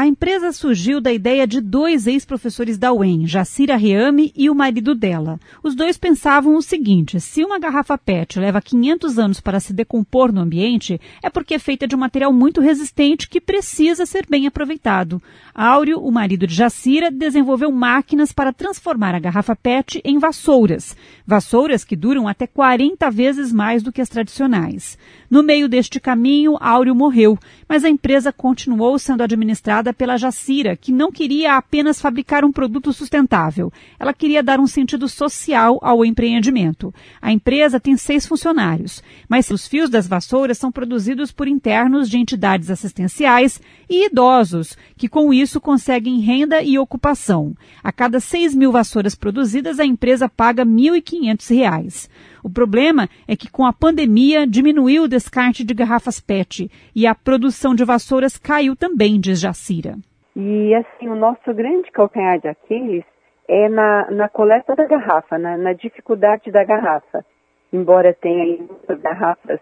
A empresa surgiu da ideia de dois ex-professores da UEM, Jacira Reame e o marido dela. Os dois pensavam o seguinte: se uma garrafa PET leva 500 anos para se decompor no ambiente, é porque é feita de um material muito resistente que precisa ser bem aproveitado. Áureo, o marido de Jacira, desenvolveu máquinas para transformar a garrafa PET em vassouras. Vassouras que duram até 40 vezes mais do que as tradicionais. No meio deste caminho, Áureo morreu, mas a empresa continuou sendo administrada pela Jacira, que não queria apenas fabricar um produto sustentável. Ela queria dar um sentido social ao empreendimento. A empresa tem 6 funcionários, mas os fios das vassouras são produzidos por internos de entidades assistenciais e idosos, que com isso conseguem renda e ocupação. A cada 6.000 vassouras produzidas, a empresa paga R$ 1.500. O problema é que com a pandemia diminuiu o descarte de garrafas PET e a produção de vassouras caiu também, diz Jacira. E assim, o nosso grande calcanhar de Aquiles é na coleta da garrafa, na dificuldade da garrafa. Embora tenha muitas garrafas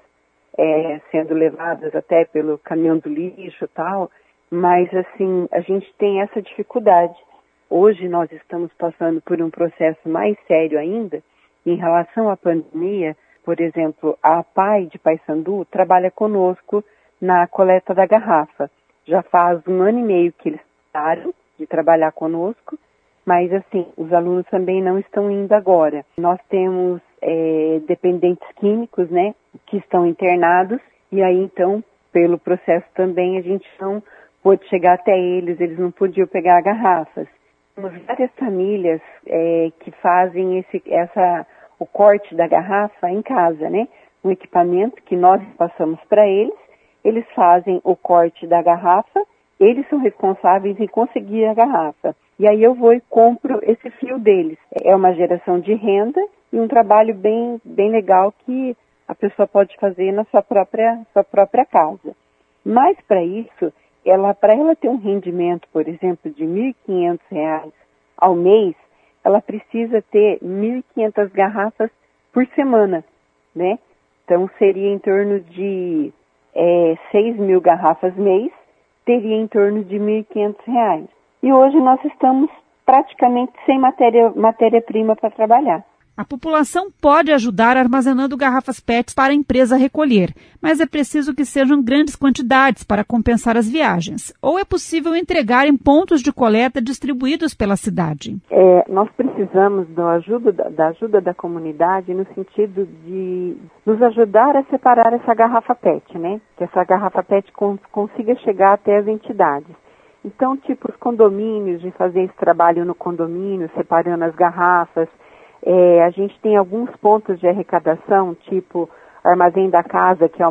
sendo levadas até pelo caminhão do lixo e tal, mas assim, a gente tem essa dificuldade. Hoje nós estamos passando por um processo mais sério ainda. Em relação à pandemia, por exemplo, a PAI de Paysandu trabalha conosco na coleta da garrafa. Já faz 1 ano e meio que eles pararam de trabalhar conosco, mas assim, os alunos também não estão indo agora. Nós temos dependentes químicos, né, que estão internados, e aí então, pelo processo também, a gente não pôde chegar até eles não podiam pegar garrafas. Temos várias famílias que fazem o corte da garrafa em casa, né? Um equipamento que nós passamos para eles fazem o corte da garrafa, eles são responsáveis em conseguir a garrafa. E aí eu vou e compro esse fio deles. É uma geração de renda e um trabalho bem legal que a pessoa pode fazer na sua própria casa. Mas para isso, para ela ter um rendimento, por exemplo, de R$ 1.500 ao mês, ela precisa ter 1.500 garrafas por semana, né? Então, seria em torno de 6.000 garrafas mês, teria em torno de R$ 1.500. E hoje nós estamos praticamente sem matéria-prima para trabalhar. A população pode ajudar armazenando garrafas PET para a empresa recolher, mas é preciso que sejam grandes quantidades para compensar as viagens. Ou é possível entregar em pontos de coleta distribuídos pela cidade? Nós precisamos da ajuda da comunidade no sentido de nos ajudar a separar essa garrafa PET, né? Que essa garrafa PET consiga chegar até as entidades. Então, tipo, os condomínios, de fazer esse trabalho no condomínio, separando as garrafas. A gente tem alguns pontos de arrecadação, tipo Armazém da Casa, que é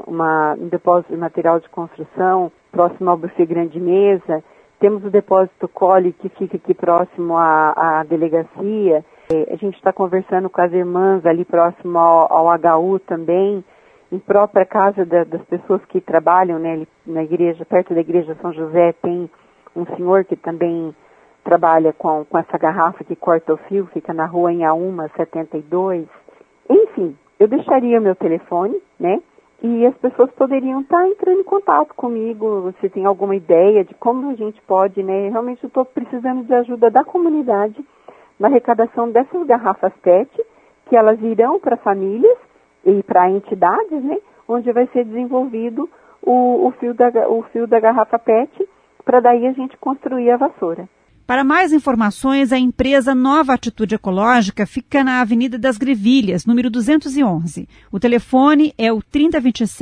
um depósito de material de construção, próximo ao buffet Grande Mesa. Temos o depósito Cole, que fica aqui próximo à delegacia. A gente está conversando com as irmãs ali próximo ao HU também, em própria casa das pessoas que trabalham, né, na igreja, perto da igreja São José, tem um senhor que também trabalha com essa garrafa que corta o fio, fica na rua Inhaúma 72. Enfim, eu deixaria o meu telefone, né? E as pessoas poderiam estar entrando em contato comigo, se tem alguma ideia de como a gente pode, né? Realmente eu estou precisando de ajuda da comunidade na arrecadação dessas garrafas PET, que elas irão para famílias e para entidades, né? Onde vai ser desenvolvido o fio da garrafa PET, para daí a gente construir a vassoura. Para mais informações, a empresa Nova Atitude Ecológica fica na Avenida das Grevilhas, número 211. O telefone é o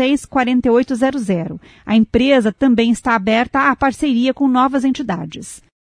3026-4800. A empresa também está aberta à parceria com novas entidades.